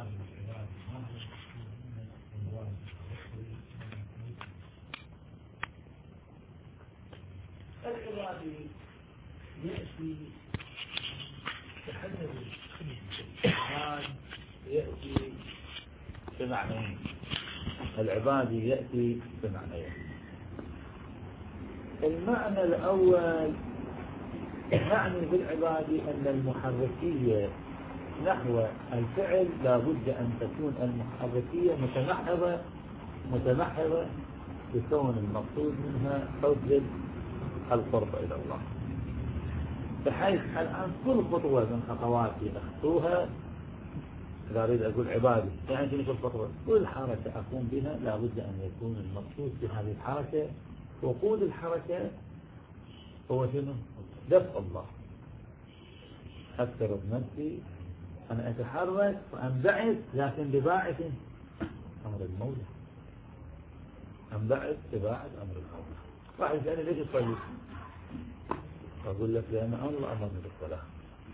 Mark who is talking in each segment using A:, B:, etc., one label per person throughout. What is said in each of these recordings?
A: العبادي يأتي تحدث العباد يأتي بمعنيين. العبادي يأتي بمعنيين. المعنى الأول يعني بالعبادي أن المحركية نحو الفعل لا بد أن تكون المحركية متمحضة بكون المقصود منها حب القرب إلى الله، بحيث الآن كل خطوة من خطواتي أخطوها إذا أريد أقول عبادي يعني شنو كل خطوة، كل حركة أقوم بها لا بد أن يكون المقصود بهذه الحركة وقود الحركة هو شنو؟ دفع الله. أكثر نفسي أنا أتحرك وأنبعث، لكن بباعث أمر المولى، أنبعث بباعث أمر المولى. واحد يسألني ليش تصلي؟ أقول لك لأن الله أمرني بالصلاة.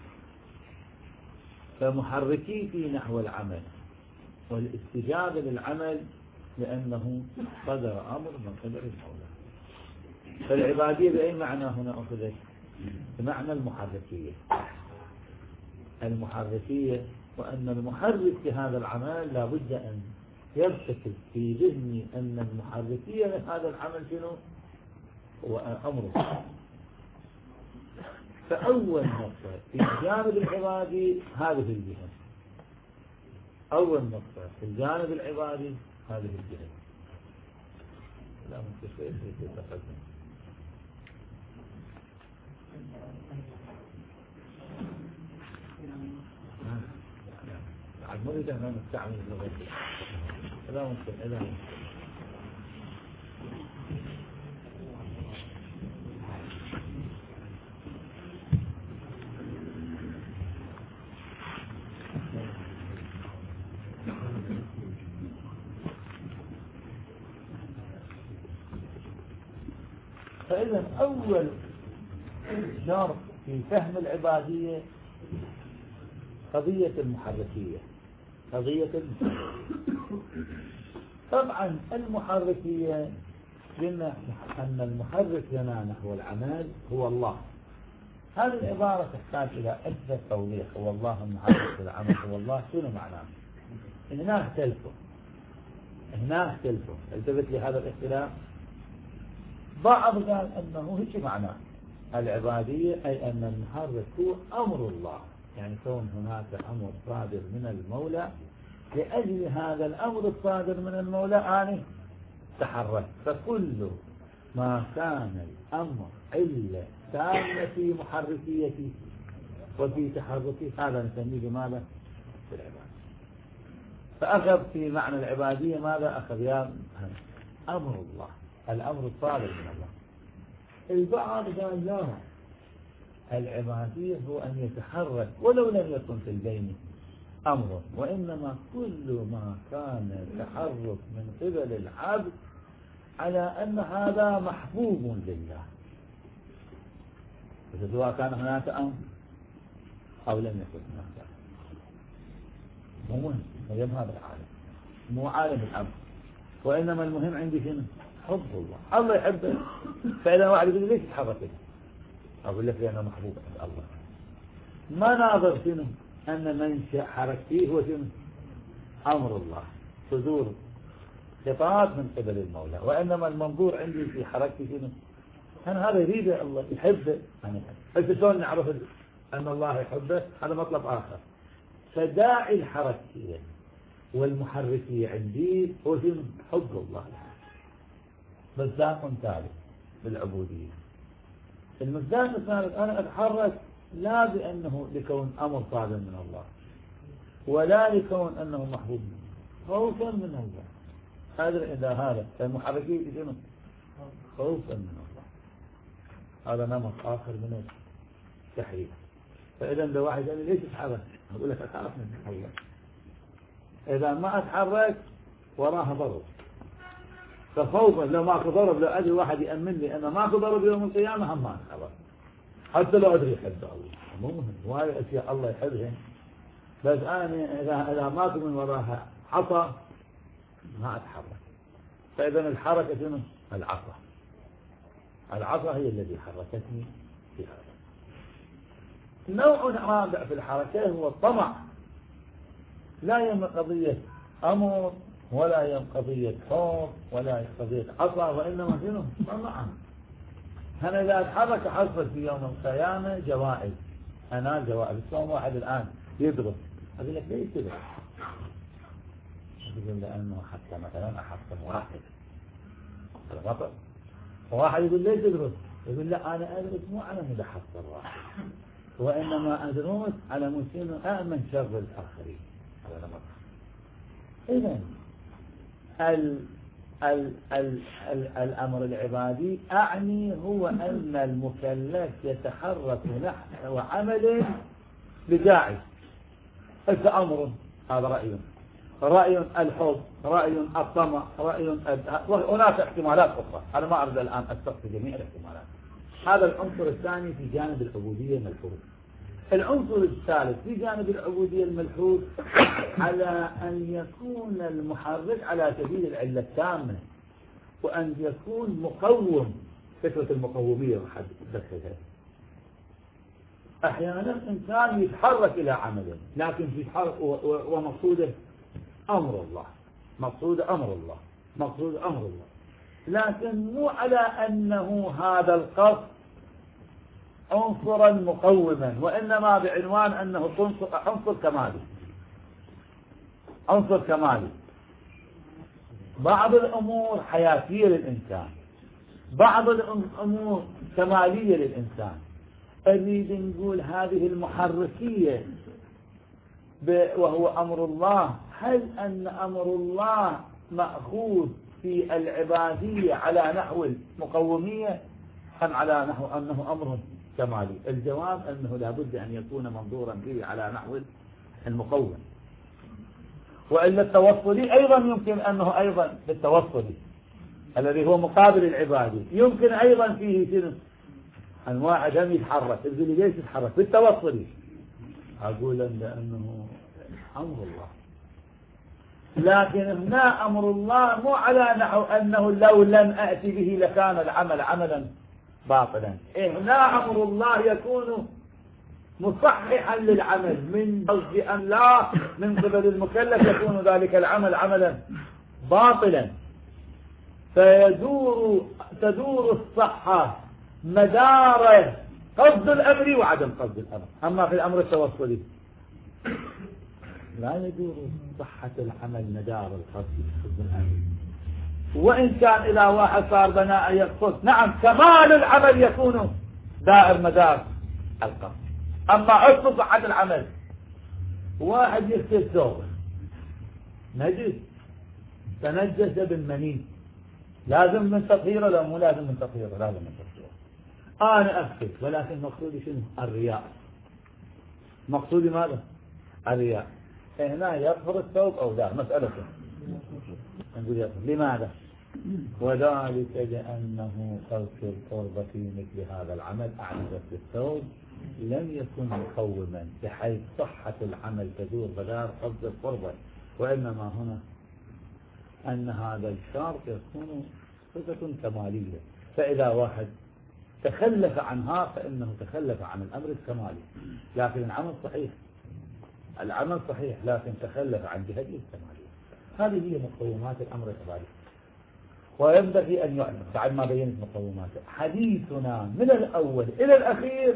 A: فمحركيتي نحو العمل والاستجابة للعمل لأنه صدر أمر من قبل المولى. فالعبادية بأي معنى هنا أخذت؟ بمعنى المحركية، وأن المحرك في هذا العمل لا بد أن يرتكز في ذهني أن المحركية لهذا العمل شنو؟ هو أمره. فأول نقطة في الجانب العبادي هذه الجهة، أول نقطة في الجانب العبادي هذه الجهة. لا ممكن شيء يتقدم. نريد أن نستعمل اللغة لا ممكن. فإذا أول شرط في فهم العبادية قضية المحركية. طبعا المحركية قلنا أن المحرك لنا نحو العمل هو الله. هذه العبارة تحتاج إلى عدة توضيح. هو الله المحرك للعمل هو الله، شنو معناه؟ هناك تلفه التفت لهذا الاختلاف. بعض قال أنه هيك معناه العبادية أي أن المحرك هو أمر الله، يعني كون هناك أمر صادر من المولى، لأجل هذا الأمر الصادر من المولى أنا تحرك. فكل ما كان الأمر إلا كان في محركيتي وفي تحركي هذا نسميه بماذا؟ بالعبادة. فأخذ في معنى العبادية ماذا أخذ؟ يا أمر الله، الأمر الصادر من الله. البعض قال لا، العبادية هو أن يتحرك ولو لم يكن في البين أمر، وإنما كل ما كان تحرك من قبل العبد على أن هذا محبوب لله، سواء كان هناك أمر أو لم يكن هناك. مو مهم هذا العالم، مو عالم الأمر، وإنما المهم عندي شنو؟ حب الله يحبه. فإذا واحد يقول ليش تحرك؟ أقول لك لأنه محبوب عند الله. ما ناظر شنو؟ أن منشأ حركته هو شنو؟ أمر الله، صدور خطاب من قبل المولى، وإنما المنظور عندي في حركتي شنو؟ أنا هذا يريده الله، يحبه أنا يحبه. شلون نعرف أن الله يحبه؟ هذا مطلب آخر. فداعي الحركية والمحركية عندي هو شنو؟ حب الله. مصداق ثالث بالعبودية. المصداق الثالث أنا أتحرك لا بأنه لكون أمر صادر من الله، ولا لكون أنه محبوب منه، خوفا من الله. هذا المحركية شنو؟ خوفا من الله. هذا نمط آخر من التحريك. فإذا لو واحد قال لي ليش تتحرك؟ أقول لك أخاف من الله. إذا ما أتحرك وراها ضرب، فخوفا لو ماكو ضرب، لو أدري واحد يأمن لي أنا ماكو ضرب يوم القيامة هم ما أتحرك، حتى لو أدري يحب الله. مو مهم، وهذه أشياء الله يحبها بس أنا إذا ماكو من وراها عصا ما أتحرك. فإذا الحركة شنو؟ العصا. العصا هي التي حركتني في هذا. نوع رابع في الحركة هو الطمع. لا يهم قضية أمر ولا يهم قضية خوف ولا يهم قضية عصا، وإنما شنو؟ طمعا. أنا إذا أتحرك حصل في يوم القيامة جوائز، أنا جوائز. شلون واحد الآن يدرس، أقول لك ليش تدرس؟ يقول لأنه حتى مثلا أحصل واحد الغطر. واحد يقول ليش تدرس؟ يقول لا أنا أدرس مو على مدى أحصل واحد، وإنما أدرس على مشين أأمن شر الآخرين. هذا نمط. إذن الأمر العبادي أعني هو أن المكلف يتحرك نحو عمل بداعي. أمر، هذا رأي الحب، رأي الطمع، رأي هناك احتمالات أخرى. أنا ما أريد الآن أستقصي جميع الاحتمالات. هذا العنصر الثاني في جانب العبودية الملحوظ. العنصر الثالث في جانب العبودية الملحوظ على أن يكون المحرك على سبيل العلة التامة، وأن يكون مقوم. فكرة المقومية واحد دخلها. أحيانا الإنسان يتحرك إلى عمله، لكن يتحرك ومقصوده أمر الله، مقصوده أمر الله، مقصوده أمر الله، لكن مو على أنه هذا القصد عنصرا مقوما، وإنما بعنوان أنه عنصر كمالي. عنصر كمالي. بعض الأمور حياتية للإنسان، بعض الأمور كمالية للإنسان. أريد نقول هذه المحركية وهو أمر الله، هل أن أمر الله مأخوذ في العبادية على نحو المقومية أم على نحو أنه أمر كمالي؟ الجواب أنه لابد أن يكون منظورا به على نحو المقوم. وإلا التوصلي أيضا يمكن أنه أيضا بالتوصلي الذي هو مقابل العبادي يمكن أيضا فيه شنو؟ أنواع دم يتحرك. تقول لي ليش يتحرك؟ بالتوصلي. أقول لأنه أمر الله، لكن هنا أمر الله مو على نحو أنه لو لم أأتي به لكان العمل عملا باطلا. هنا أمر الله يكون مصححا للعمل من قصد أن لا من قبل المكلف يكون ذلك العمل عملا باطلا، تدور الصحة مدار قصد الأمر وعدم قصد الأمر. أما في الأمر التوصلي لا يدور صحة العمل مدار القصد الأمر، وإن كان إلى واحد صار بناء يقصد، نعم كمال العمل يكون دائر مدار القصد. أما أصل صحة العمل، واحد يغسل ثوبه نجس تنجس بالمني، لازم من تطهيره؟ لا مو لازم من تطهيره، لازم من تطهيره. أنا أغسل، ولكن مقصودي شنو؟ الرياء. مقصودي ماذا؟ الرياء. هنا يطهر الثوب أو لا؟ مسألة نقول يطهر. لماذا؟ وذلك لأنه ترك القربة في مثل هذا العمل أعني غسل الثوب لم يكن مقوما بحيث صحة العمل تدور مدار قصد القربة، وإنما هنا أن هذا الشرط يكون صفة كمالية. فإذا واحد تخلف عنها فإنه تخلف عن الأمر الكمالي، لكن العمل صحيح، العمل صحيح لكن تخلف عن جهته الكمالية. هذه هي مقومات الأمر العبادي، وينبغي أن يعلم بعد ما بينت مقوماته. حديثنا من الأول إلى الأخير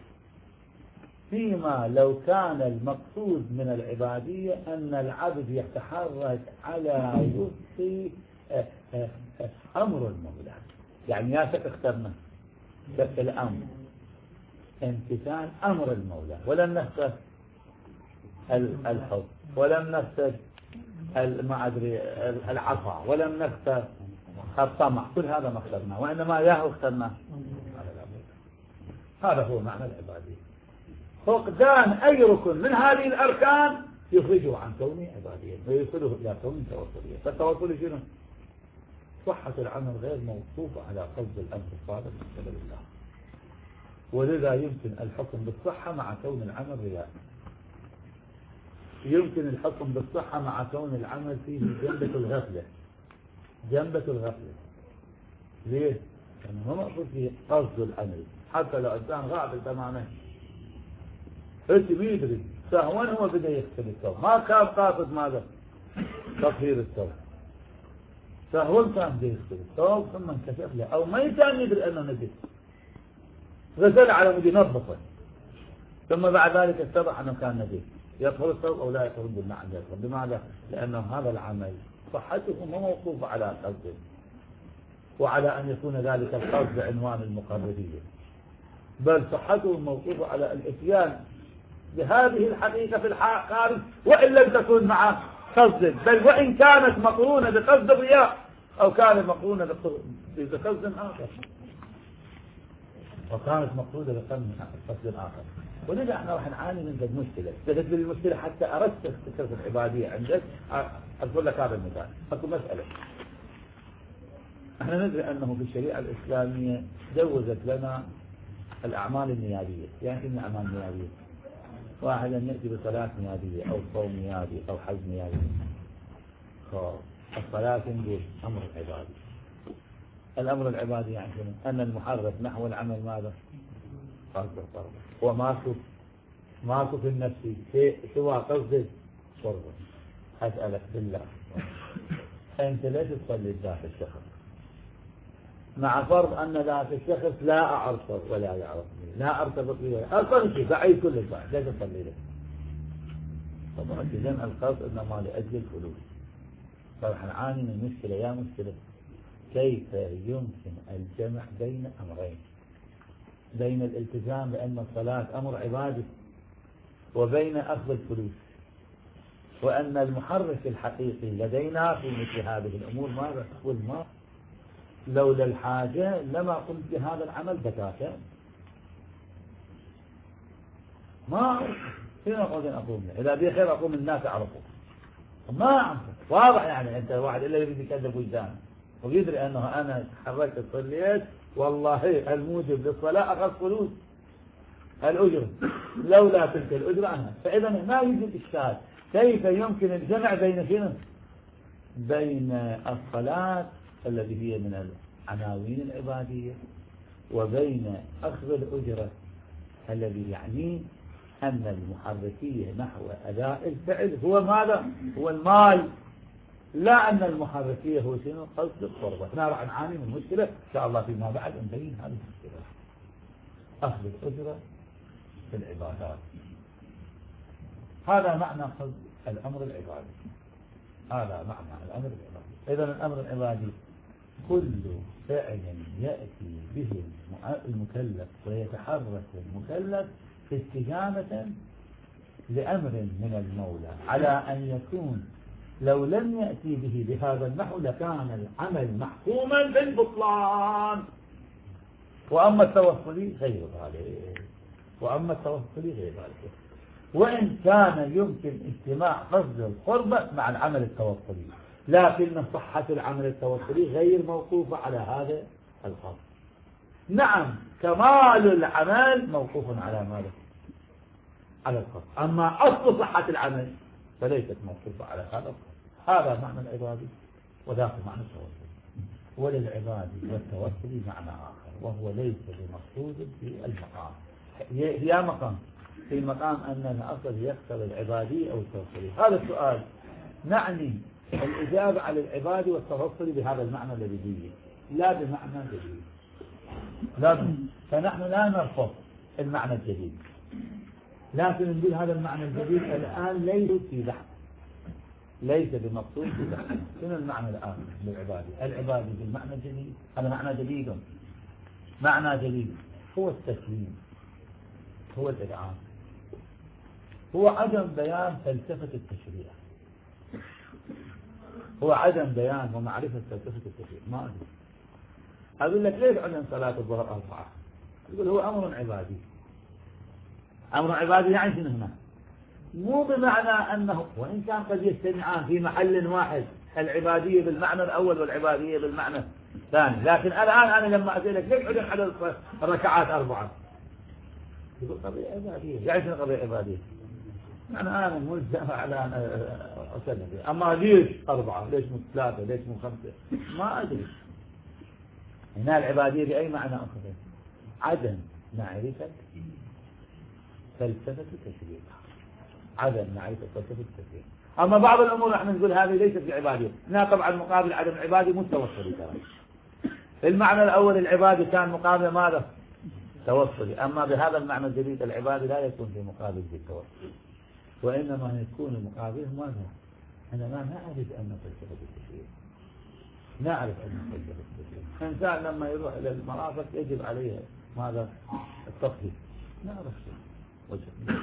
A: فيما لو كان المقصود من العبادية أن العبد يتحرك على وفق أمر المولى. يعني يا شك اخترنا شك الأمر امتثال أمر المولى، ولم نختار الحب، ولم نختار ما أدري العصا، ولم نختار الطمع. كل هذا ما اخترناه، وإنما ياه اخترناه. هذا هو معنى العبادية. فقدان أي ركن من هذه الأركان يخرجه عن كونه عبادية ويوصله إلى كون توصلية. فالتوصل شنو؟ صحة العمل غير موصوفة على قصد الأمر الصادق من قبل الله، ولذا يمكن الحكم بالصحة مع كون العمل رياء. يمكن الحكم بالصحة مع كون العمل فيه جنبة الغفلة. جنبة الغفلة ليه؟ لأنه ما مقصود فيه قصد العمل، حتى لو إنسان غافل تماما أنت بيدري سهوا هو بدأ يغسل الثوب، ما كان قاصد ماذا؟ تطهير الثوب. سهوا كان بده يغسل الثوب ثم انكشف له، أو ما كان يدري أنه نجس، غسل على مود ينظفه ثم بعد ذلك اتضح أنه كان نجس، يطهر الثوب أو لا يطهر بالمعنى. لماذا؟ لأنه هذا العمل صحته ما موقوفة على قصده وعلى أن يكون ذلك القصد عنوان المقررية، بل صحته موقوفة على الاتيان بهذه الحقيقة في الخارج وإن لم تكن مع قصد، بل وإن كانت مقرونة بقصد الرياء أو كانت مقرونة بقصد آخر، وكانت مقصودة بقصد آخر. ولذا احنا راح نعاني من ذا المشكلة. جدت لي المشكلة حتى أردت فكرة العبادية عندك. أذكر لك هذا المثال. أكو مسألة. احنا ندري أنه في الشريعة الإسلامية جوزت لنا الأعمال النيابية. يعني إن أعمال نيابية واحد أن يأتي بصلاة نيابية أو صوم نيابي أو حج نيابي. الصلاة نقول أمر عبادي. الأمر العبادي يعني أن المحرك نحو العمل ماذا؟ قصد القرب. وماكو في النفس شيء سوى قصد قرب. أسألك بالله أنت ليش تصلي ذات الشخص مع فرض أن ذات الشخص لا أعرفه ولا يعرفني، لا أرتبط به، أصلا شيء بعيد كل البعد، ليش تصلي له؟ طبعا إذن القصد إنما لأجل الفلوس. فنحن نعاني من مشكلة يا مشكلة، كيف يمكن الجمع بين أمرين، بين الالتزام بأن الصلاة أمر عبادي وبين أخذ الفلوس، وأن المحرك الحقيقي لدينا في مثل هذه الأمور ماذا؟ هو المال. لولا الحاجة لما قمت بهذا العمل بتاتا. ما فين أقوم إذا بي خير أقوم الناس أعرفه ما أعرف. واضح يعني أنت واحد إلا يريد يكذب وجدان ويدري أنه أنا تحركت صليت والله الموجب للصلاة أخذ فلوس الأجر، لولا تلك الأجر عنها. فإذا ما يوجد إشكال كيف يمكن الجمع بين شنو؟ بين الصلاة الذي هي من العناوين العبادية وبين أخذ الأجرة الذي يعني أن المحركية نحو أداء الفعل هو ماذا؟ هو المال، لا أن المحركية هو شنو؟ قصد القربة. احنا راح نعاني من مشكلة إن شاء الله فيما بعد نبين هذه المشكلة. أخذ الأجرة في العبادات هذا معنى قصد الأمر العبادي. هذا معنى الأمر العبادي. إذن الأمر العبادي كل فعل يأتي به المكلف ويتحرك المكلف في استجابة لأمر من المولى، على أن يكون لو لم يأتي به بهذا النحو لكان العمل محكوما بالبطلان. وأما التوصلي غير ذلك، وأما التوصلي غير ذلك، وإن كان يمكن اجتماع قصد القربة مع العمل التوصلي، لكن صحة العمل التوصلي غير موقوفة على هذا القصد. نعم كمال العمل موقوف على ماذا؟ على القصد. أما أصل صحة العمل فليست موقوفة على هذا القصد. هذا معنى العبادي وذاك معنى التوصلي. وللعبادي والتوصلي معنى آخر وهو ليس بمقصود في المقام. هي مقام في مقام أن الأصل يقتضي العبادي أو التوصلي. هذا السؤال نعني الإجابة على العبادي والتوصلي بهذا المعنى الذي فيه لا بمعنى جديد. فنحن لا نرفض المعنى الجديد، لكن نقول هذا المعنى الجديد الآن ليس في بحث، ليس بمقصود في بحث. شنو المعنى الآن للعبادي؟ العبادي بالمعنى الجديد، هذا معنى جديد. معنى جديد هو التسليم، هو الإذعان، هو عدم بيان فلسفة التشريع، هو عدم بيان ومعرفة فلسفة التشريع. ما أدري أقول لك ليش عندنا صلاة الظهر 4؟ يقول هو أمر عبادي. أمر عبادي يعني شنو هنا؟ مو بمعنى أنه وإن كان قد يجتمعان في محل واحد، العبادية بالمعنى الأول والعبادية بالمعنى الثاني، لكن الآن أنا لما أسألك ليش عندنا عدد الركعات 4؟ يقول قضية عبادية. يعني شنو قضية عبادية؟ يعني أنا ملزم على أن أسلم فيه. أما ليش 4 ليش مو 3 ليش مو 5 ما أدري. هنا العبادية بأي معنى أخذ؟ عدم معرفة فلسفة التشريع، عدم معرفة فلسفة التشريع. أما بعض الأمور نحن نقول هذه ليست العبادية، هنا طبعا مقابل عدم العبادة متوصلي ترى. المعنى الأول العبادة كان مقابل ماذا؟ توصلي. أما بهذا المعنى الجديد العبادة لا يكون في مقابل التوصلي، وإنما يكون المقابل ماذا؟ أنا ما نعرف أن فلسفة التشريع، نعرف أن فلسفة التشريع. الإنسان لما يروح إلى المرافق يجب عليه ماذا؟ التطهير، نعرف وجه.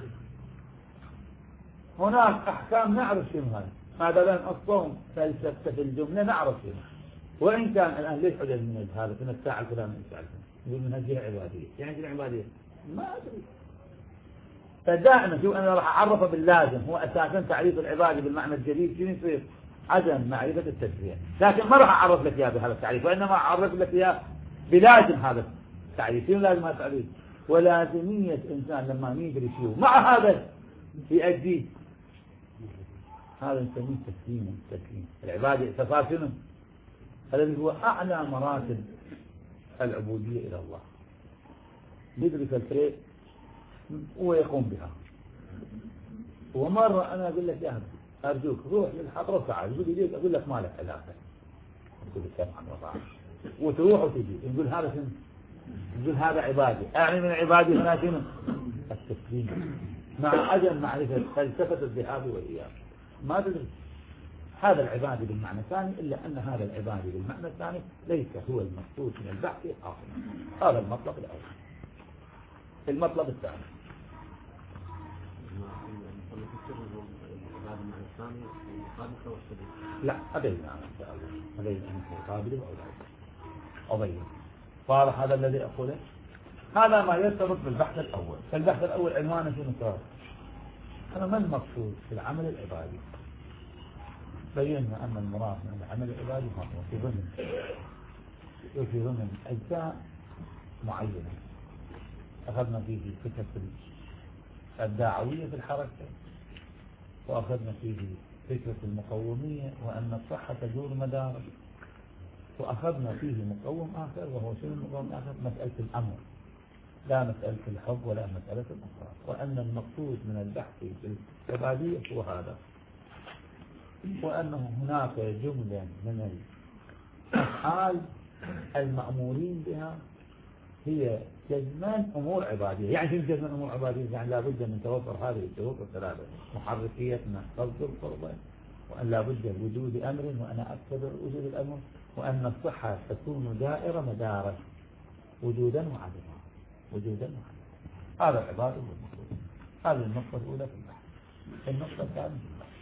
A: هناك أحكام نعرف شنو هذا الصوم فلسفة في الجملة نعرف شنو، وإن كان الآن ليش حجج من هذا من الساعة الفلانية من الساعة الفلانية يقول من هذه العبادية، يعني هذه العبادية ما أدري. فدائما شو أنا راح أعرفه باللازم، هو أساسا تعريف العبادة بالمعنى الجديد شنو يصير؟ عدم معرفة التشريع. لكن ما راح أعرف لك إياه بهذا التعريف، وإنما أعرف لك إياه بلازم هذا التعريف. شنو لازم هذا التعريف؟ ولازمية إنسان لما يدري شيء مع هذا يؤديه، هذا نسميه تسليم. العبادة صفات شنو؟ الذي هو أعلى مراتب العبودية إلى الله، يدرك الشيء ويقوم بها. ومرة أنا أقول لك يا أرجوك روح للحضرة وتعال، يقول لي ليش؟ أقول لك ما لك علاقة، يقول لك سمعا وطاعة، وتروح وتجي يقول هذا شنو؟ يقول هذا عبادة. أعني من عبادة هنا شنو؟ التسليم، مع عدم معرفة فلسفة الذهاب والإياب ما تدري. هذا العبادة بالمعنى الثاني، إلا أن هذا العبادة بالمعنى الثاني ليس هو المقصود من البحث أصلا. هذا المطلب الأول. المطلب الثاني لا أبين أنا إن شاء الله أبين أنه مقابله أو لا أبين. واضح هذا الذي أقوله؟ هذا ما يرتبط بالبحث الأول. فالبحث الأول عنوانه شنو صار؟ أنا ما المقصود في العمل العبادي؟ بينا أن المراد من العمل العبادي هو في ضمن أجزاء معينة. أخذنا فيه فكرة الدعوية في الحركة، وأخذنا فيه فكرة المقومية وأن الصحة تدور مدار، وأخذنا فيه مقوم آخر وهو شنو المقوم الآخر؟ مسألة الأمر، لا مسألة الحب ولا مسألة الأخرى، وأن المقصود من البحث في العبادية هو هذا، وأنه هناك جملة من الأفعال المأمورين بها هي جزمان أمور عبادية. يعني شنو جزمان أمور عبادية؟ يعني لابد من توفر هذه الشروط الثلاثة: محركيتنا قصد القربة، وأن لابد من وجود أمر وأنا أقتضي وجود الأمر، وأن الصحة تكون دائرة مدارا وجودا وعدما، وجودا وعدما. هذا العبادة والمقصود. هذه النقطة الأولى في البحث. النقطة الثانية في البحث،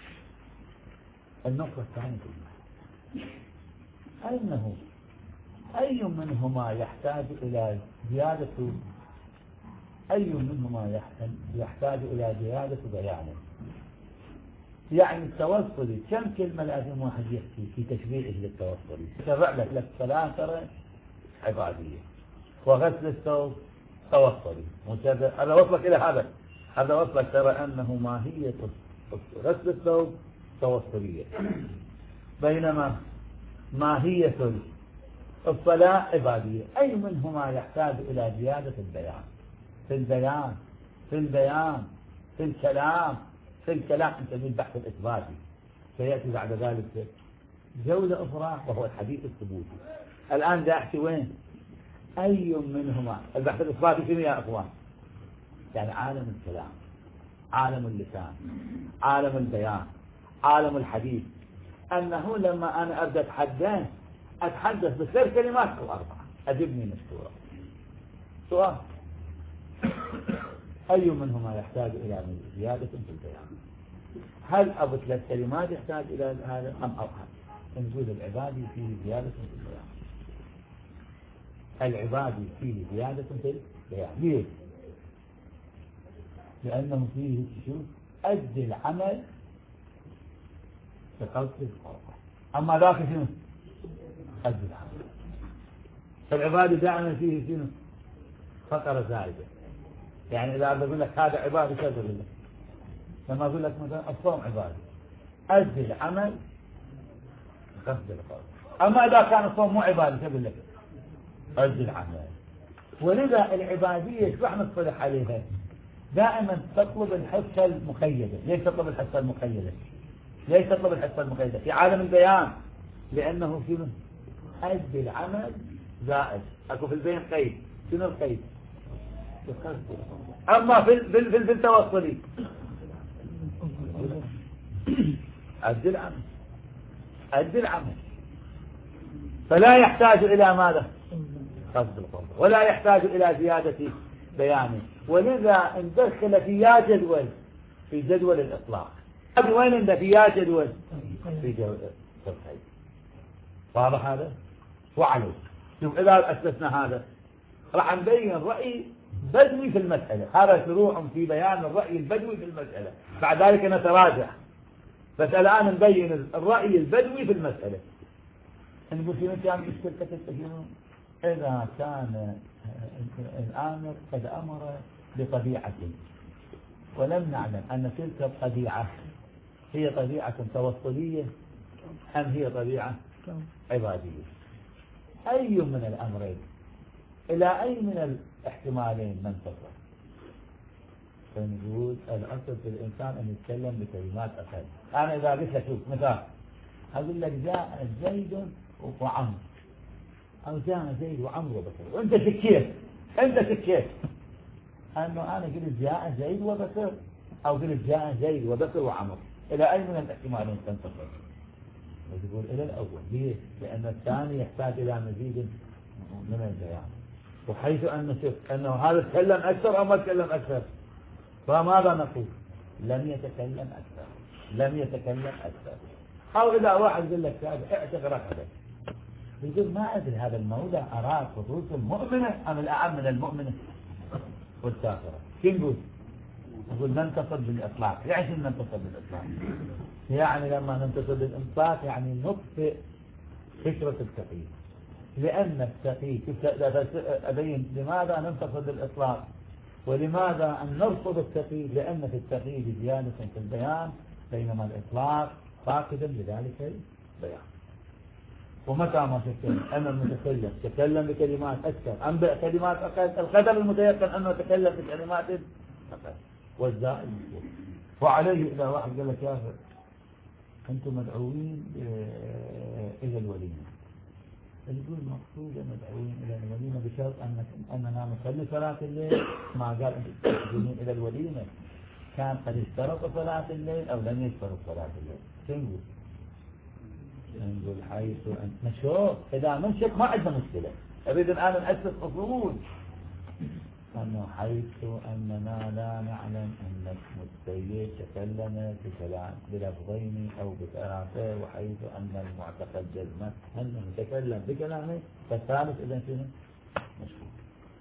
A: النقطة الثانية في البحث أنه أي منهما يحتاج إلى زيادة، أي منهما يحتاج إلى زيادة بيانه. يعني التوصلي كم كلمة لازم واحد يحكي في تشريعه للتوصلي؟ تبع لك 3 عبادية، وغسل الثوب توصلي. هذا وصلك إلى هذا وصلك ترى أنه ماهية غسل الثوب توصلية، بينما ماهية الصلاة عبادية. أي منهما يحتاج إلى زيادة البيان؟ في البيان في الكلام نسميه البحث الإثباتي. سيأتي بعد ذلك جولة أخرى وهو الحديث الثبوتي. الآن دا أحكي وين؟ أي منهما البحث الإثباتي شنو يا أخوان؟ يعني عالم الكلام، عالم اللسان، عالم البيان، عالم الحديث. أنه لما أنا أبدأ أتحدث بثلاث كلمات أو 4 أجبني من السورة. سؤال: أي منهما يحتاج إلى زيادة في البيان؟ هل أبو 3 كلمات يحتاج إلى هذا أم أوحد؟ نقول العبادي فيه زيادة في البيان. العبادي فيه زيادة في البيان. ليه؟ لأنه فيه أدي العمل بقصد القربة. أما ذاك شنو؟ أدي العمل. فالعبادي دائما فيه شنو؟ فقرة زائدة. يعني إذا أقول لك هذا عبادي كذا بالله لما أقول لك مثلا الصوم عبادة، أدي العمل قصد القول. أما إذا كان الصوم مو عبادة أقول لك أدي العمل. ولذا العبادية شو راح نصطلح عليها؟ دائما تطلب الحصة المقيدة. ليش تطلب الحصة المقيدة؟ ليش تطلب الحصة المقيدة؟ في عالم البيان، لأنه شنو؟ أدي العمل زائد. أكو في البيان قيد. شنو القيد؟ أما في التوصلي أدي العمل، أدي العمل، فلا يحتاج إلى ماذا؟ قصد القول، ولا يحتاج إلى زيادة بيانه. ولذا ندخل في يا جدول، في جدول الإطلاق. وين عندك في يا جدول؟ في جدول القيد. واضح هذا؟ وعليه شوف إذا أسسنا هذا راح نبين رأي بدوي في المسألة. هذا شروع في بيان الرأي البدوي في المسألة. بعد ذلك نتراجع، بس الآن نبين الرأي البدوي في المسألة. نقول في متى مشكلة التكليم؟ إذا كان الآمر قد أمر بطبيعة ولم نعلم أن تلك الطبيعة هي طبيعة توصلية أم هي طبيعة عبادية، أي من الأمرين إلى أي من الاحتمالين ننتصر؟ فنقول الأصل في الإنسان أن يتكلم بكلمات أقل. أنا إذا قلت لك شوف مثال، أقول لك جاء زيد وعمر، أو جاء زيد وعمر وبكر، وأنت شكيت أنه أنا قلت جاء زيد وبكر، أو قلت جاء زيد وبكر وعمر، إلى أي من الاحتمالين تنتصر؟ وتقول إلى الأول. ليه؟ لأن الثاني يحتاج إلى مزيد من البيان. وحيث أن نشوف أنه هذا تكلم أكثر أو ما تكلم أكثر، فماذا نقول؟ لم يتكلم أكثر. أو إذا واحد يقول لك اعتق رقبة، يقول ما أدري هذا المولى أراد خصوص المؤمنة أم الأعم من المؤمنة والكافرة. كيف نقول؟ نقول ننتصر بالإطلاق. يعني ننتصر بالإطلاق، يعني لما ننتصر بالإطلاق يعني نطفئ فكرة التقييد. لأن التقييد أبين لماذا ننتصر بالإطلاق ولماذا أن نرفض التقييد. لأن في التقييد زيادة في البيان، بينما الإطلاق فاقدا لذلك البيان. ومتى ما تكلم أن المتكلم تكلم بكلمات أكثر أم بكلمات أقل، القدر المتيقن أنه تكلم بكلمات أقل والزائد. وعليه إذا واحد قال لك يا أخي أنتم مدعوين إلى الوليمة، يقول مقصود مدعوين إلى الوليمة بشرط أننا نصلي صلاة الليل. ما قال أنتم مدعوين إلى الوليمة، كان قد اشترط صلاة الليل أو لم يشترط صلاة الليل. شنو نقول؟ حيث أن نشوف إذا منشك ما عندنا مشكلة. أريد الآن نأسس أصول أنه حيث أننا لا نعلم أن المتسيد تكلم بكلام بلفظين أو بثلاثة، وحيث أن المعتقد جزما أنه تكلم بكلامه، فالثالث إذا شنو؟ مشكلة.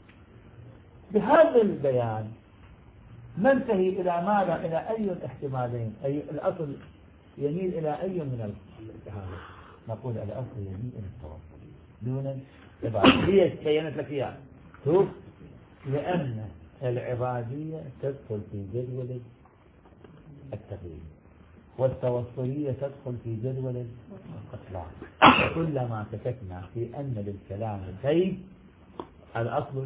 A: بهذا البيان ننتهي إلى ماذا؟ إلى أي الاحتمالين؟ أي الأصل يميل إلى أي من هذا؟ نقول الأصل يميل إلى التوصل دون العبادية. هي بينت لك إياها. شوف، لأن العبادية تدخل في جدول التقييد والتوصلية تدخل في جدول الإطلاق. كلما سكتنا في أن للكلام قيد الأصل.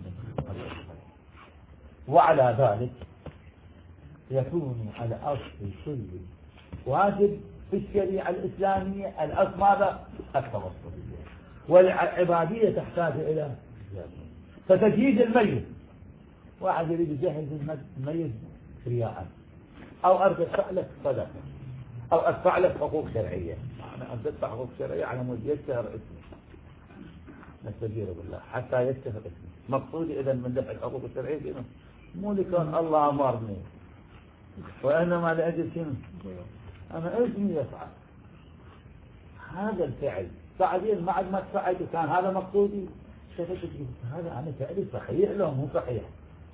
A: وعلى ذلك يكون الأصل كل واجب في الشريعة الإسلامية الأصل ماذا؟ التوصلية. والعبادية تحتاج إلى فتجهيز الميت. واحد يريد يجهز الميت رياء، أو أدفع لك صدقة، أو أدفع لك حقوق شرعية. أنا أدفع حقوق شرعية على مود يشتهر اسمي، نستجير بالله حتى يشتهر اسمي. مقصودي إذا من دفع الحقوق الشرعية شنو؟ مو لكون الله أمرني، وإنما لأجل شنو؟ أنا اسمي يفعل هذا الفعل. بعدين بعد ما تفعلت كان هذا مقصودي، هذا أنا فعلي صحيح لو مو صحيح؟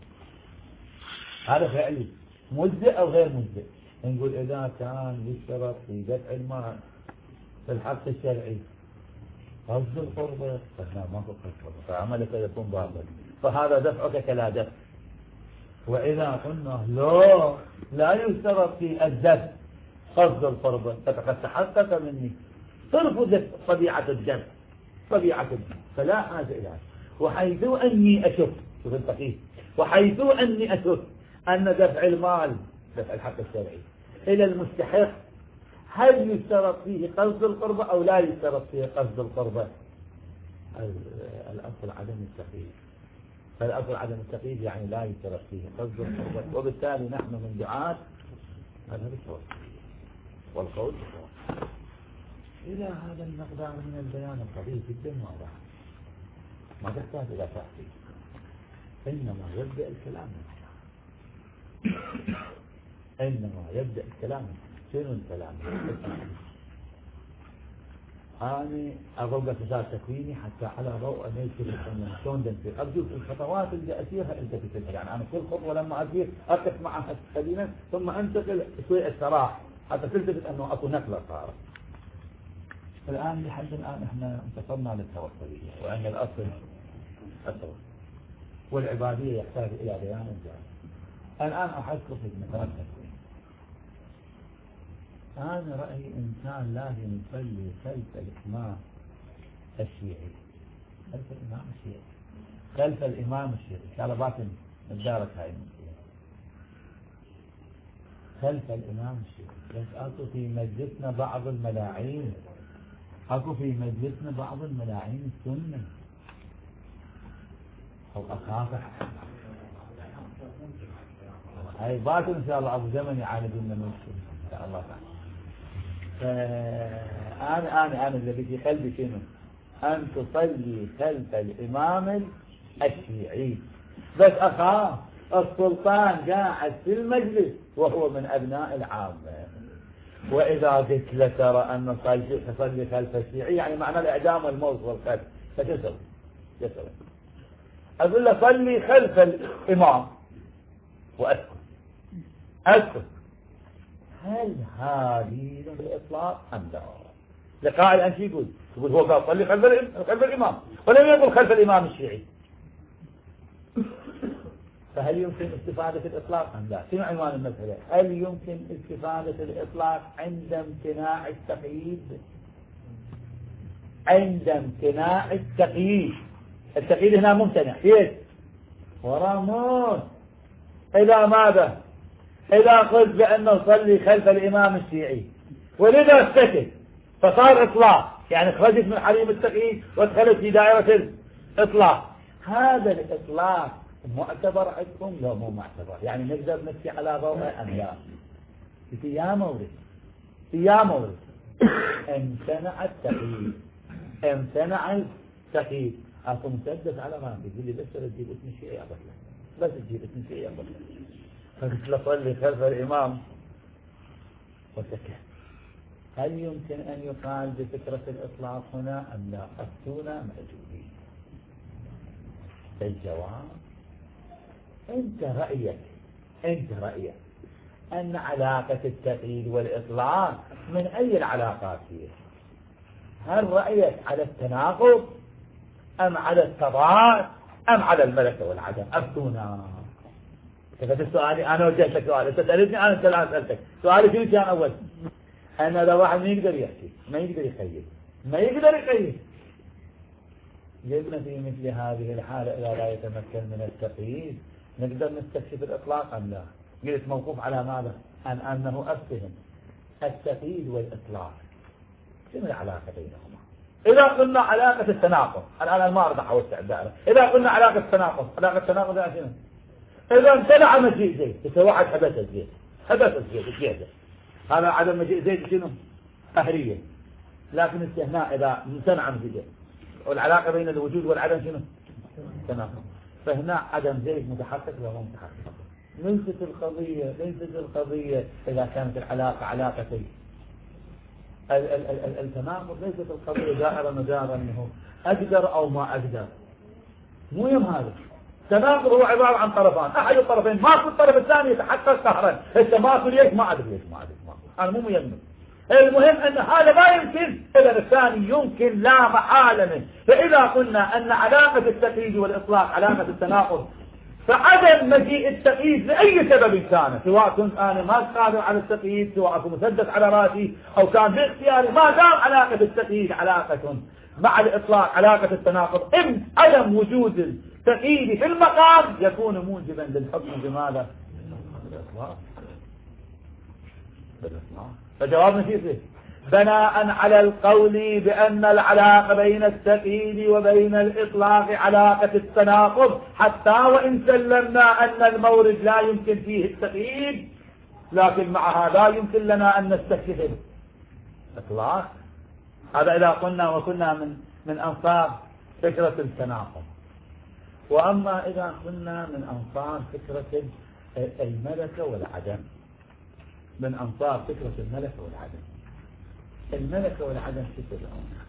A: هذا فعلي مجزئ أو غير مجزئ؟ نقول إذا كان يشترط في دفع المال في الحق الشرعي قصد القربة، فهنا ما هو قصد القربة، فعملك يكون باطل، فهذا دفعك كلا دفع. وإذا قلنا لا يشترط في الدم قصد القربة فقد تحقق مني ترفض طبيعة الدم فلا حاجة إلى هذا. وحيث أني أشك شوف التقييد، وحيث أني أشك أن دفع المال دفع الحق الشرعي إلى المستحق هل يشترط فيه قصد القربة أو لا يشترط فيه قصد القربة؟ الأصل عدم التقييد، فالأصل عدم التقييد يعني لا يشترط فيه قصد القربة، وبالتالي نحن من دعاة هذا القول والقول إلى هذا المقدار من البيان القضية جدا واضح ما تحتاج إلى تحقيق، إنما يبدأ الكلام شنو الكلام؟ أنا أضرب مثال تكويني حتى على ضوء أن يكتب شلون دنسي أرجوك الخطوات اللي أسيرها التفت لها، يعني أنا كل خطوة لما أسير أقف معها قليلا ثم أنتقل شوي الصراحة حتى تلتفت أنه أكو نقلة صارت. الآن لحد الآن إحنا انتصرنا للتوكلية وأن الأصل التوكل والعبادية يحتاج إلى بيان جاهز. الآن أحكر في مثال تكوين. أنا رأيي إنسان لازم يصلي خلف الإمام الشيعي خلف الإمام الشيعي على باطن الدارة هاي خلف الإمام الشيعي. بس أكو في مجلسنا بعض الملاعين السنة أو أخافة هاي باطن إن شاء الله أبو زمن يعالجون من إن شاء الله تعالى. أنا اللي في قلبي شنو؟ أن تصلي خلف الإمام الشيعي، بس أخاف السلطان قاعد في المجلس وهو من أبناء العامة، وإذا قلت له ترى أن تصلي خلف الشيعي يعني معنى الإعدام والموت والقتل، فشو يسوي؟ أقول له صلي خلف الإمام وأسكت. هل هذه الإطلاق أم لا؟ لقائل أنت يقول هو قال صلي خلف الإمام ولم يقل خلف الإمام الشيعي، فهل يمكن استفادة الإطلاق أم لا؟ شنو عنوان المسألة؟ هل يمكن استفادة الإطلاق عند امتناع التقييد؟ التقييد هنا ممتنع كيف؟ ورموز إلى ماذا؟ إذا قلت بأنه صلي خلف الإمام الشيعي ولذا سكت فصار إطلاق، يعني خرجت من حريم التقييد ودخلت في دائرة الإطلاق. هذا الإطلاق معتبر عندكم لو مو معتبر؟ يعني نقدر نمشي على ضوء أم لا؟ يا مورد امتنع التقييد أكو مسدس على ما يقول لي بس تجيب اسم الشيعي بس تجيب اسم الشيعي فقلت له صلي خلف الإمام وسكت. هل يمكن أن يقال بفكرة الإطلاق هنا أم لا؟ أفتونا مأجوبين. الجواب أنت رأيك أن علاقة التقييد والإطلاق من أي العلاقات هي؟ هل رأيك على التناقض أم على التضاد أم على الملكة والعدم؟ أفتونا. كيف السؤال؟ أنا وجهت لك سؤال، أنت سألتني أنا الآن سألتك. سؤالي شنو كان أول؟ أن هذا واحد ما يقدر يحكي، ما يقدر يقيد. قلنا في مثل هذه الحالة إذا لا يتمكن من التقييد نقدر نستكشف الإطلاق أم لا؟ قلت موقوف على ماذا؟ أنه أفهم التقييد والإطلاق شنو العلاقة بينهما؟ إذا قلنا علاقة التناقض، الآن ما أرضى حول الدائرة. إذا قلنا علاقة التناقض يعني شنو؟ إذا امتنع مجيء زيد، يتوعد حدث الزيادة، هذا عدم مجيء زيد شنو؟ قهرية. لكن استثناء إذا امتنع مجيء، والعلاقة بين الوجود والعدم شنو؟ تناقض. فهنا عدم زيد متحقق ولا متحقق. ليست القضية إذا كانت العلاقة علاقتين. التناقض ليست القضية دائرة مدار أنه أقدر أو ما أقدر. مهم هذا. التناقض هو عبارة عن طرفان، أحد الطرفين ماكو، الطرف الثاني يتحقق قهرا. أنت ماكو ليش؟ ما أدري. أنا مو مهم. المهم أن هذا ما يمكن، إذا الثاني يمكن لا محالة منه. فإذا قلنا أن علاقة التقييد والإطلاق علاقة التناقض فعدم مجيء التقييد لأي سبب كان، سواء كنت أنا ما قادر على التقييد، سواء كنت مسدس على راسي أو كان باختياري، ما دام علاقة التقييد علاقة مع الإطلاق علاقة التناقض، إن عدم وجود التقييد في المقام يكون موجبا للحكم بماذا؟ بالإطلاق. فجوابنا كيف؟ بناء على القول بأن العلاقة بين التقييد وبين الإطلاق علاقة التناقض، حتى وإن سلمنا أن المورد لا يمكن فيه التقييد، لكن مع هذا يمكن لنا أن نستكشف الإطلاق. هذا إذا قلنا وكنا من أنصار فكرة التناقض. وأما إذا كنا من أنصار فكرة الملكة والعدم، من أنصار فكرة الملكة والعدم، الملكة والعدم كيف الأمر؟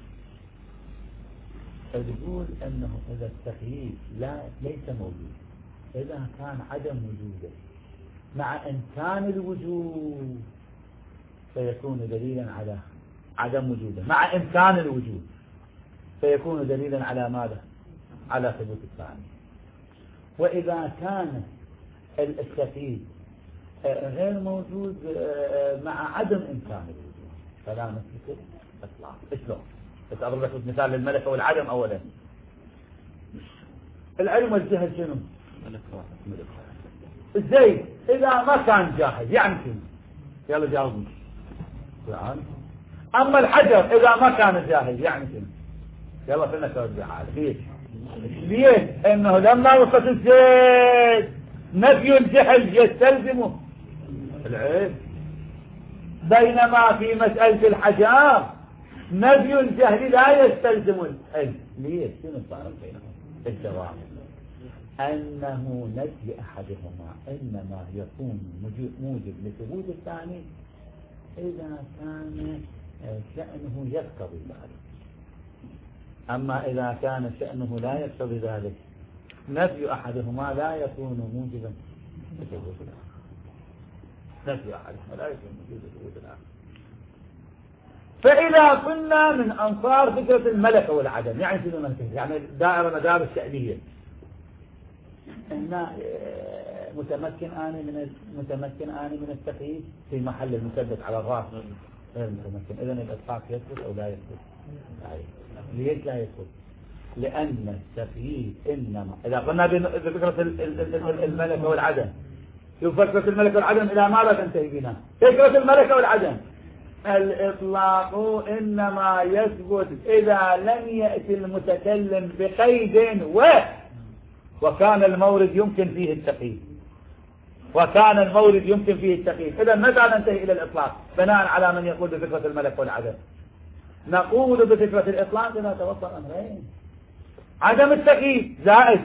A: تقول أنه إذا التقييد ليس موجود، إذا كان عدم وجوده مع إمكان الوجود فيكون دليلا على عدم وجوده، مع إمكان الوجود فيكون دليلا على ماذا؟ على ثبوت الثاني. وإذا كان التقييد غير موجود مع عدم إمكان الوجود فلا نثبت إطلاق. شلون؟ أضرب لك مثال للملكة والعدم. أولا العلم والجهل شنو؟ الزيد إذا ما كان جاهل يعني شنو؟ يلا جاوبني. أما الحجر إذا ما كان جاهل يعني شنو؟ يلا فينا توجه على ليه؟ إنه لما وصلت الزيد نفي الجهل يستلزمه العلم، بينما في مسألة الحجر نفي الجهل لا يستلزم العلم. ليه؟ شنو الفرق بينهم؟ الجواب أنه نفي أحدهما إنما يكون موجب لثبوت الثاني إذا كان شأنه يقتضي ذلك. أما إذا كان شأنه لا يقتضي ذلك نفي أحدهما لا يكون موجبا لثبوت الآخر. نفي أحدهما لا يكون موجبا لثبوت الآخر. فإذا كنا من أنصار فكرة الملكة والعدم، يعني شنو الملكة؟ يعني دائرة مدار الشأنية، إن متمكن آني من التقييد في محل المثبت على الراس غير متمكن، إذن الإطلاق يثبت أو لا يثبت؟ ليش لا يثبت؟ لأن التقييد إنما إذا قلنا بفكرة الملكة والعدم، شوف فكرة الملكة والعدم إلى ماذا تنتهي بنا؟ فكرة الملكة والعدم الإطلاق إنما يثبت إذا لم يأتي المتكلم بقيد وكان المورد يمكن فيه التقييد، وكان المورد يمكن فيه التقييد. إذا متى ننتهي إلى الإطلاق بناء على من يقول بفكرة الملك والعدم؟ نقول بفكرة الإطلاق إذا توفر أمرين: عدم التقييد زائد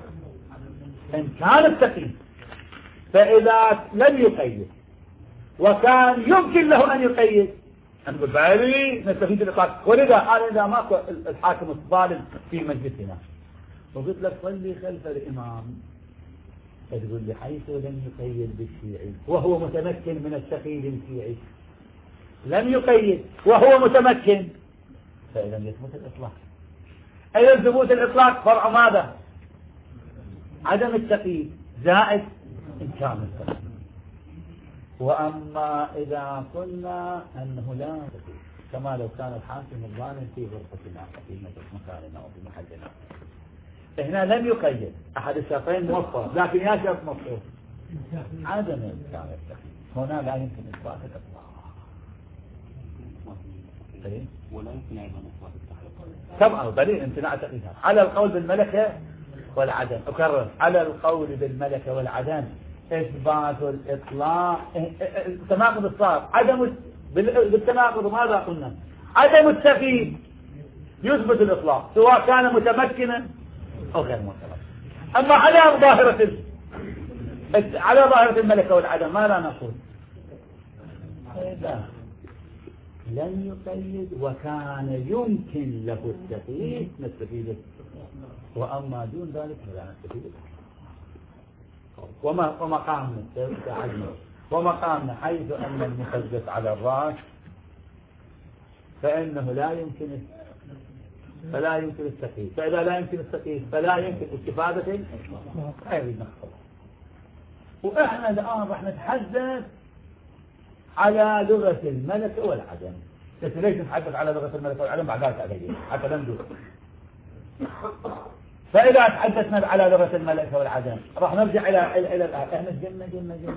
A: إمكان التقييد. فإذا لم يقيد وكان يمكن له أن يقيد نقول بالي نستفيد الإطلاق. ولذا أنا إذا ماكو الحاكم الظالم في مجلسنا وقلت لك صلي خلف الإمام، تقول لي حيث لم يقيد بالشيعي وهو متمكن من التقييد الشيعي، لم يقيد وهو متمكن، فإذا يثبت الإطلاق. أي ثبوت الإطلاق فرع ماذا؟ عدم التقييد زائد إمكان التقييد. وأما إذا قلنا أنه لا تقييد كما لو كان الحاكم الظالم في غرفتنا في مكاننا وفي محلنا، هنا لم يقيد أحد الشرطين موفر، لكن يا شرط مفروض عدم إمكان التقييد، هنا لا يمكن إثبات الإطلاق. ولا يمكن أيضا إثبات التحقيق. كم دليل امتناع تقييدها على القول بالملكة والعدم. أكرر: على القول بالملكة والعدم إثبات الإطلاق. التناقض الصار عدم بالتناقض ماذا قلنا؟ عدم التقييد يثبت الإطلاق سواء كان متمكنا أو غير متمكن. أما على ظاهرة الملكة والعدم ماذا نقول؟ إذا لم يقيد وكان يمكن له التقييد نستفيد، وأما دون ذلك فلا نستفيد. ومقامنا حيث أن المثبت على الرأس فإنه لا يمكن فلا يمكن التقييد، فإذا لا يمكن التقييد فلا يمكن استفادة غير المقصود. وإحنا الآن راح نتحدث على لغة الملك والعدم. بس ليش نتحدث على لغة الملك والعدم بعد ذلك أبين حتى نمدو. فإذا تحدثنا على لغة الملك والعدم راح نرجع إلى الآن. إحنا جلنا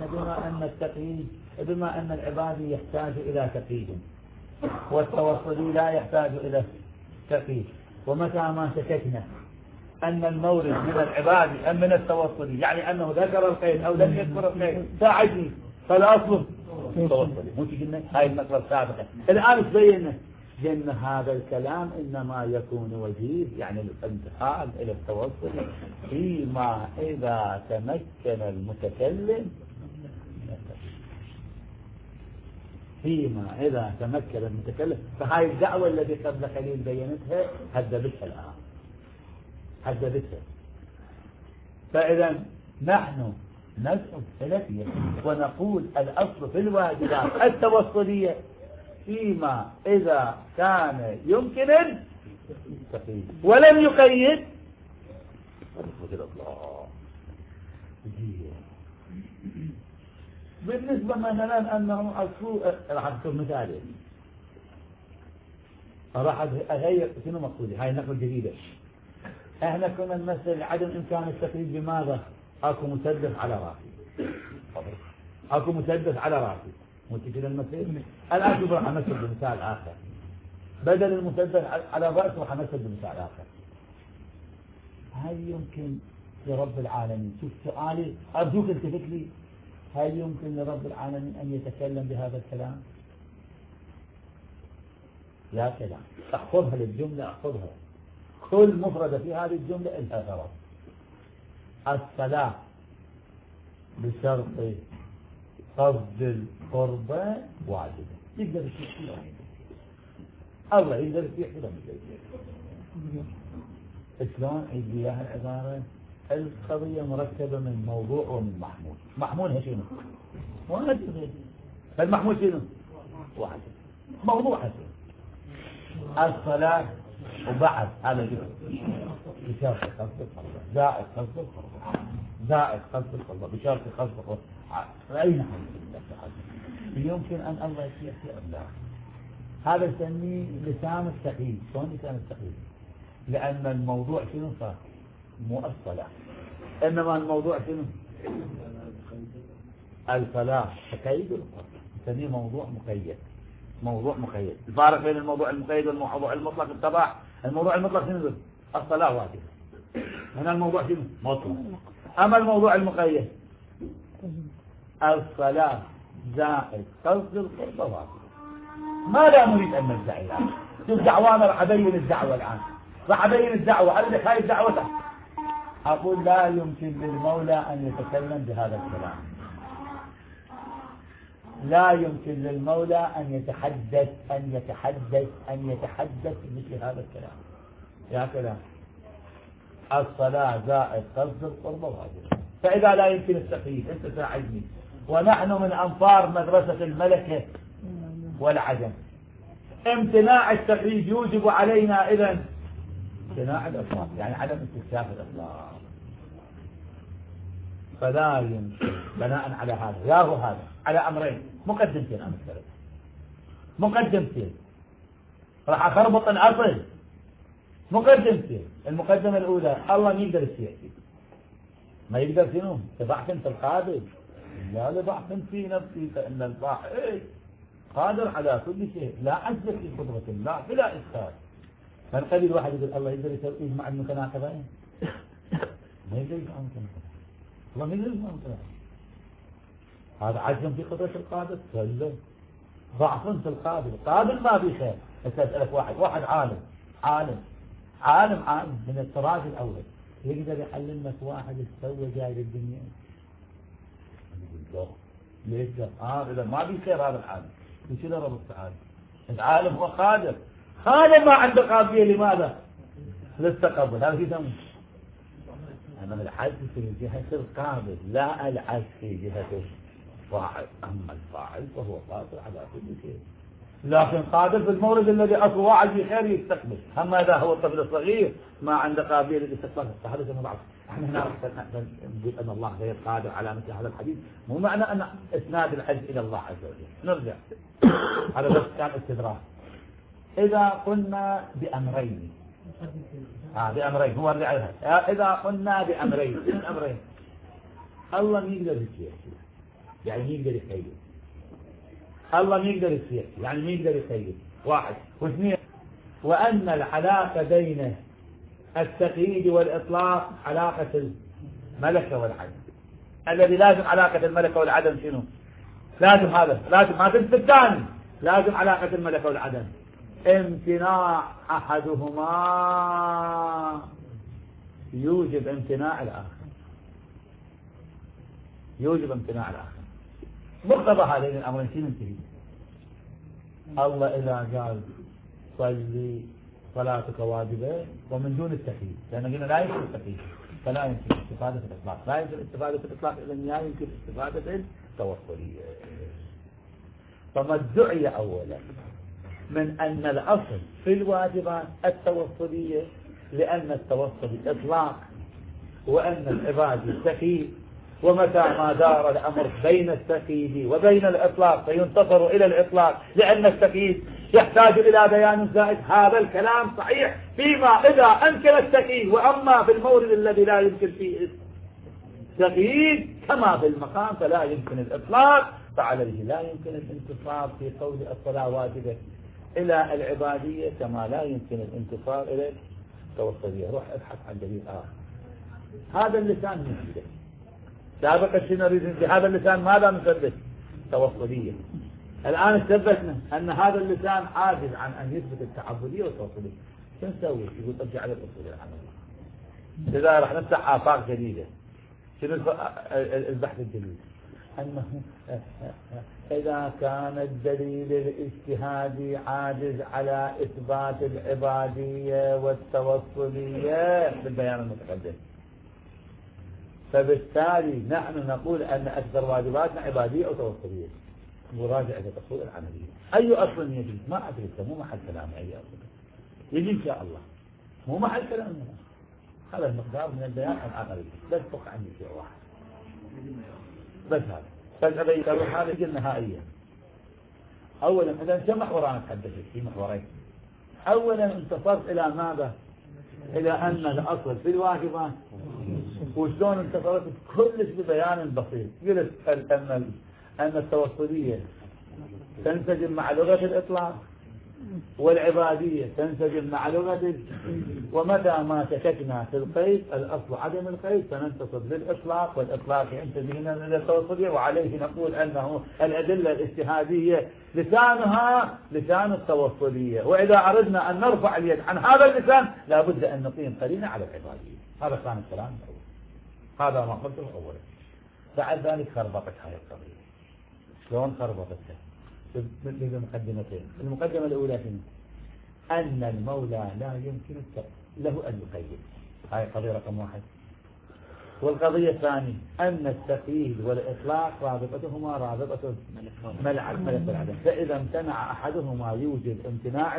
A: بما أن العبادي يحتاج إلى تقييد والتوصلي لا يحتاج إلى تقييد. ومتى ما شككنا أن المورد من العبادي أم من التوصلي يعني أنه ذكر القيد أو لم يذكر القيد ساعدني فالأصل التوصلي. مو قلنا هاي المسألة السابقة. الآن تبينا جن هذا الكلام إنما يكون وجيه يعني الانتقال إلى التوصل فيما إذا تمكن المتكلم فهاي الدعوة التي قبل قليل بينتها هدبتها الآن هدبتها. فإذا نحن نسأل السلفية ونقول الأصل في الواجبات التوصلية فيما إذا كان يمكن التقييد ولم يقيد بالنسبة مثلا أنه راح أذكر مثالين راح أغير شنو مقصودي. هاي النقل الجديدة. احنا كنا نمثل عدم إمكان التقييد بماذا؟ أكو مسدس على راسي أكو مسدس على راسي متكلم المثل. الآن شوف راح أمثل بمثال آخر. بدل المسدس على الرأس راح أمثل بمثال آخر. هل يمكن لرب العالمين شوف سؤالي أرجوك التفت لي هل يمكن لرب العالمين أن يتكلم بهذا الكلام؟ لا كلام. احفظها للجملة احفظها. كل مفردة في هذه الجملة إلها غرض. الصلاة بشرط قصد القربة واجبة. يقدر يشيح كله الله يقدر يشيح كله شلون يجي اياها العبارة؟ القضية مركبة من موضوع ومن محمول. محمولها شنو؟ واجب. فالمحمول شنو؟ واجب. موضوع شنو؟ الصلاة وبعد هذا جزء بشرط قصد القربة زائد قصد القربة زائد قصد القربة بشرط قصد القربة. أي نحو يمكن أن الله يشيح في أبلاغ. هذا يسميه لسان التقييد. شلون لسان التقييد؟ لأن الموضوع شنو صار؟ مو الصلاة إنما الموضوع شنو؟ الصلاة تقييد القرب يسميه موضوع مقيد. موضوع مقيد. الفارق بين الموضوع المقيد والموضوع المطلق اتضح. الموضوع المطلق شنو؟ الصلاة واجبة. هنا الموضوع شنو؟ مطلق. أما الموضوع المقيد الصلاة زائد قصد القربة واجبة. ما لا نريد أن نرجع الآن. شوف دعوانا راح أبين الدعوة الآن. راح أبين الدعوة. أنا لك هاي الدعوة أقول لا يمكن للمولى أن يتكلم بهذا الكلام. لا يمكن للمولى أن يتحدث مثل هذا الكلام. يا كلام الصلاة زائد قصد القربة واجب. فإذا لا يمكن التقييد أنت ساعدني. ونحن من أنفار مدرسة الملكة والعدم. امتناع التقييد يوجب علينا إذن امتناع الإطلاق يعني عدم استكشاف الإطلاق. فلا يمكن بناء على هذا يا هو هذا على أمرين مقدمتين. أنا الثلاث مقدمتين راح أخربط الأصل. مقدمتين. المقدمة الأولى الله ما يقدر يسيء ما يقدر شنو؟ ضعف في القادر لا لضعف في نفسي فإن الفاعل قادر على كل شيء لا عجز في قدرة الله بلا إشكال. من قبل واحد يقول الله يقدر يسوي مع المتناقضين ما يقدر يفعل المتناقضين. الله ما يقدر يفعل المتناقضين. هذا عجز في قدرة القادر كله ضعف في القادر. القادر ما في خير. أسألك واحد عالم من الطراز الأول يقدر يحلل لك واحد يسوي جاي للدنيا. ليش إذا ما في خير هذا العالم وشو رب العالم؟ العالم هو قادر. هذا ما عنده قابلية لماذا؟ للتقبل. هذا يسمى أنا العجز في جهة القابل لا العجز في جهة الفاعل. أما الفاعل فهو قادر على كل شيء. لكن قادر في المورد الذي أصل واعي في خير يستقبل. أما إذا هو الطفل الصغير ما عنده قابلية للاستقبال فهذا زي ما بعض. احنا نعرف نقول أن الله غير قادر على مثل هذا الحديث، مو معنى أن إسناد العجز إلى الله عز وجل. نرجع هذا بس كان استدراك. إذا قلنا بأمرين بأمرين هو رجع لها. إذا قلنا بأمرين من الأمرين الله يقدر يسير يعني يقدر يخير. الله يقدر يسير يعني يقدر يخير. واحد واثنين وأن العلاقة بين التقييد والإطلاق علاقة الملكة والعدم. الذي لازم علاقة الملكة والعدم شنو؟ لازم هذا لازم ما تنسى الثاني. لازم علاقة الملكة والعدم امتناع أحدهما يوجب امتناع الآخر. يوجب امتناع الآخر. مقتضى هذين الأمرين شنو ينتهي؟ الله إذا قال صلي صلاتك واجبة ومن دون التكييف، لأن قلنا لا يمكن التكييف فلا يمكن استفادة الإطلاق. لا يمكن استفادة الإطلاق إذن لا يمكن استفادة التوصلية. فما ادعي أولا من أن الأصل في الواجبات التوصلية لأن التوصل إطلاق وأن العباد تكييف، ومتى ما دار الأمر بين التقييد وبين الإطلاق فينتظر إلى الإطلاق لأن التقييد يحتاج إلى بيان زائد. هذا الكلام صحيح فيما إذا أمكن التقييد، وأما في المورد الذي لا يمكن فيه التقييد كما في المقام فلا يمكن الإطلاق، فعليه لا يمكن الانتصار في قول الصلاة واجبة إلى العبادية كما لا يمكن الانتصار إلى التوصلية. روح ابحث عن دليل آخر. هذا اللسان مثبت سابقا شنو نريد هذا اللسان ماذا نثبت؟ توصلية. الآن اثبتنا أن هذا اللسان عاجز عن أن يثبت التعبدية والتوصلية. شو نسوي؟ يقول ارجع على الأصول العملية. إذا راح نفتح آفاق جديدة شنو البحث الجديد؟ أنه إذا كان الدليل الاجتهادي عاجز على إثبات العبادية والتوصلية بالبيان المتقدم، فبالتالي نحن نقول أن أكثر واجباتنا عبادية أو توصلية. مراجعة الأصول العملية. أي أصل يجي؟ ما أدري، مو محل كلام أي أصل يجي إن شاء الله، مو محل كلامنا. هذا المقدار من البيان العملي بس بقى عندي شيء واحد بس هذا. بس أبي أروح هذا يجي النهائية. أولا إذا كم محور أنا تحدثت في محورين. أولا انتصرت إلى ماذا؟ إلى أن الأصل في الواجبات. وشلون انتصرت؟ كلش ببيان بسيط. قلت أن التوصلية تنسجم مع لغة الإطلاق والعبادية تنسجم مع لغة ومتى ما شككنا في القيد الأصل عدم القيد فننتصر للإطلاق، والإطلاق ينتبهنا للتوصلية. وعليه نقول أنه الأدلة الاجتهادية لسانها لسان التوصلية. وإذا أردنا أن نرفع اليد عن هذا اللسان لابد أن نقيم قرينة على العبادية. هذا كان الكلام الأول. هذا ما قلته أولا. بعد ذلك خربطت هذه القضية. شلون خربطتها؟ بمقدمتين. المقدمة الأولى أن المولى لا يمكن له أن يقيد. هاي قضية رقم واحد. والقضية الثانية أن التقييد والإطلاق رابطتهما رابطة ملك العدم، فإذا امتنع أحدهما يوجد امتناع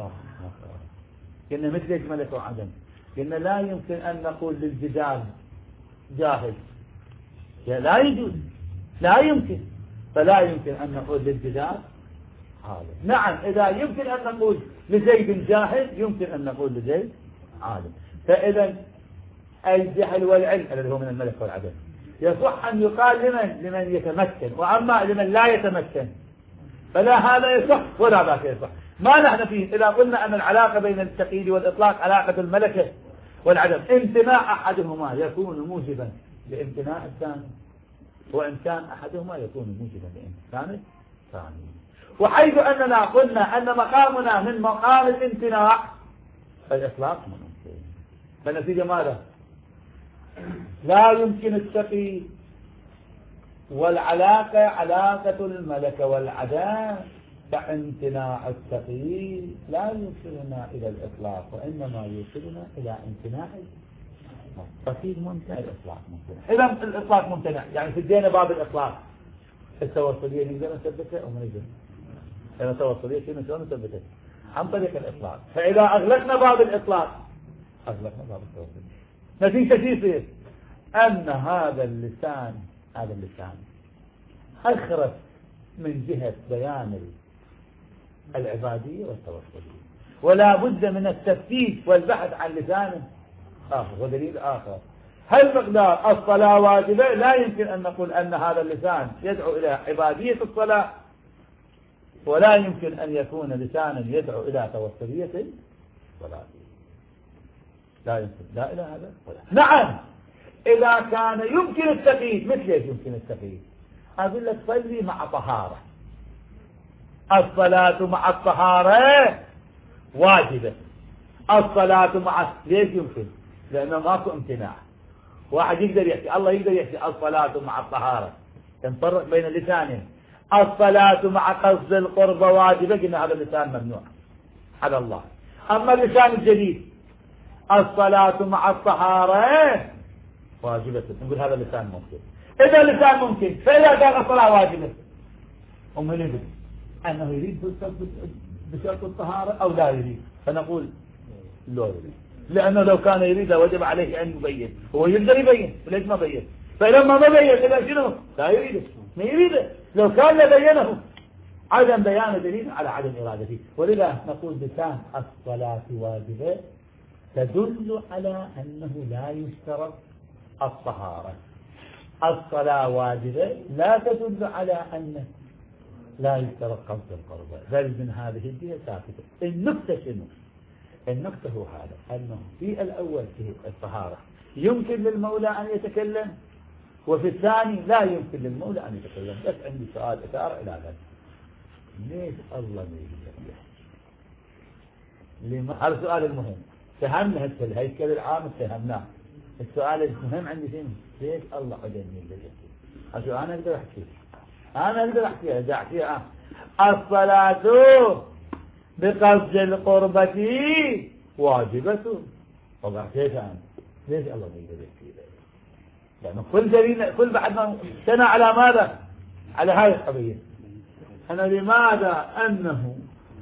A: قلنا مثل ملك وعدم. قلنا لا يمكن أن نقول للجدال جاهز، لا يجوز، لا يمكن. فلا يمكن أن نقول للجدال عالم. نعم إذا يمكن أن نقول لزيد جاهل يمكن أن نقول لزيد عالم. فإذا الجهل والعلم الذي هو من الملك والعدم يصح أن يقال لمن يتمكن، وأما لمن لا يتمكن فلا هذا يصح ولا ذاك يصح. ما نحن فيه إذا قلنا أن العلاقة بين التقييد والإطلاق علاقة الملكة والعدم، امتناع أحدهما يكون موجبا لامتناع الثاني، وإن كان أحدهما يكون موجبا لامتناع الثاني. وحيث أننا قلنا أن مقامنا من مقام الامتناع فالإطلاق ممكن، فالنتيجة ماذا؟ لا يمكن التقييد، والعلاقة علاقة الملكة والعدم، فامتناع التقييد لا يوصلنا إلى الإطلاق وإنما يوصلنا إلى امتناع التقييد. ممتنع الإطلاق ممتنع. إذا الإطلاق ممتنع يعني في الدين باب الإطلاق التوصلية نقدر نثبتها أو ما نقدر؟ إذا توصلية شنو نثبتها؟ عن طريق الإطلاق. فإذا أغلقنا باب الإطلاق أغلقنا باب التوصيل. نتيجة شو يصير؟ أن هذا اللسان أخرس من جهة بيان العبادية والتوصلية، ولا بد من التفتيش والبحث عن لسان آخر. ودليل آخر، هل مقدار الصلاة واجبة؟ لا يمكن أن نقول أن هذا اللسان يدعو إلى عبادية الصلاة، ولا يمكن أن يكون لسانا يدعو إلى توصلية الصلاة. لا يمكن، لا إلى هذا ولا. نعم إذا كان يمكن التقييد. مثل ايش يمكن التقييد؟ أقول لك صلي مع طهارة، الصلاة مع الطهارة واجبة. الصلاة مع ليش يمكن؟ لأنه ماكو امتناع. واحد يقدر يحكي، الله يقدر يحكي الصلاة مع الطهارة، نفرق بين اللسانين. الصلاة مع قصد القرب واجبة، قلنا هذا اللسان ممنوع على الله. أما اللسان الجديد الصلاة مع الطهارة واجبة، نقول هذا اللسان ممكن. إذا اللسان ممكن، فإذا كان الصلاة واجبة من يريد أنه يريد بشرط الطهارة أو لا يريد؟ فنقول لا يريد، لأنه لو كان يريد وجب عليه أن يبين. هو يقدر يبين، ليش ما بين؟ فلما ما بين إذا شنو؟ لا يريده، ما يريده. لو كان لبينه. عدم بيان دليل على عدم إرادته. ولذا نقول لسان الصلاة واجبة تدل على أنه لا يشترط الطهارة. الصلاة واجبة لا تدل على أنه لا يشترط قصد القربة، بل من هذه الجهة ساكتة. النكتة شنو؟ النكتة هو هذا، أنه في الأول في الطهارة يمكن للمولى أن يتكلم، وفي الثاني لا يمكن للمولى أن يتكلم. بس عندي سؤال إشارة إلى ذلك، ليش الله ما يقدر يحكي؟ هذا السؤال المهم. فهمنا الهيكل العام، فهمناه. السؤال المهم عندي فين؟ ليش الله قدر يقدر يحكي؟ أشو أنا أقدر أحكي؟ أنا أقدر أحكي، إذا أحكي الصلاة بقصد القربة واجبة. طبعا كيف أنا؟ ليش الله ما يقدر يحكي؟ لأنه كل دليل، كل بعد ما سنة على ماذا؟ على هذه القضية. أنا لماذا أنه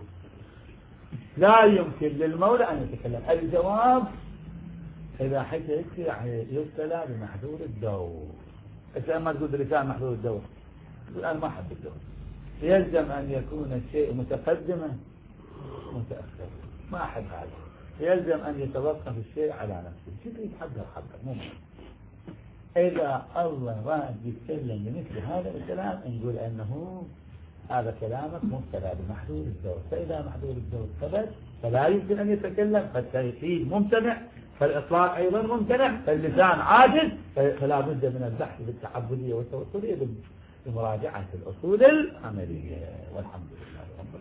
A: لا يمكن للمولى أن يتكلم؟ الجواب إذا حكيت يبتلى بمحذور الدور. إذا ما تقول لسان محذور الدور، الآن ما حد الدور. يلزم أن يكون الشيء متقدما متأخر، ما أحد هذا. يلزم أن يتوقف الشيء على نفسه. شو يتحضر حضر مو مهم. إذا الله راد يتكلم بمثل هذا الكلام نقول أنه هذا كلامك مبتلى بمحذور الدور. فإذا محذور الدور ثبت فلا يمكن أن يتكلم، فالتيقين ممتنع، فالإطلاق أيضا ممتنع، فاللسان عاجز. فلا بد من البحث بالتعبدية والتوصلية بمراجعة الأصول العملية. والحمد لله رب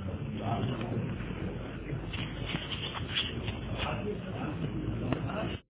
A: العالمين.